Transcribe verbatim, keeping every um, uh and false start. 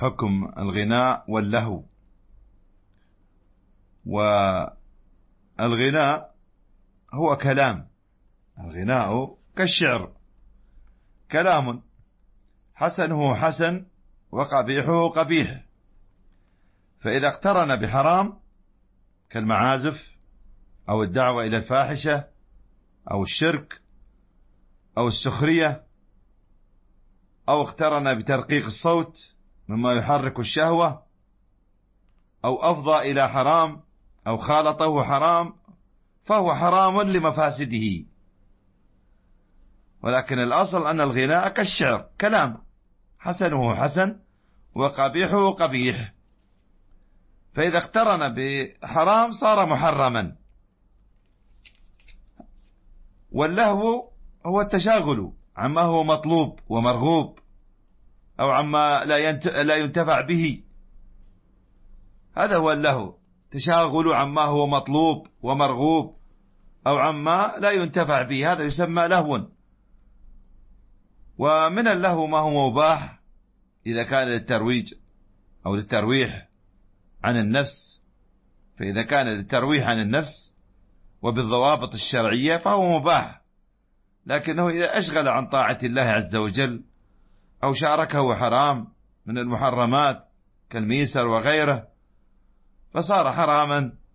حكم الغناء واللهو. والغناء هو كلام، الغناء كالشعر، كلام حسنه حسن وقبيحه قبيح، فإذا اقترن بحرام كالمعازف أو الدعوة إلى الفاحشة أو الشرك أو السخرية، أو اقترن بترقيق الصوت مما يحرك الشهوة، أو أفضى إلى حرام أو خالطه حرام، فهو حرام لمفاسده. ولكن الأصل أن الغناء كالشعر، كلام حسنه حسن وقبيحه قبيح، فإذا اقترن بحرام صار محرما. واللهو هو التشاغل عما هو مطلوب ومرغوب أو عما لا ينتفع به، هذا هو اللهو، تشاغل عما هو مطلوب ومرغوب أو عما لا ينتفع به، هذا يسمى لهو. ومن اللهو ما هو مباح إذا كان للترويج أو للترويح عن النفس، فإذا كان للترويح عن النفس وبالضوابط الشرعية فهو مباح، لكنه إذا أشغل عن طاعة الله عز وجل أو شاركه حرام من المحرمات كالميسر وغيره فصار حراما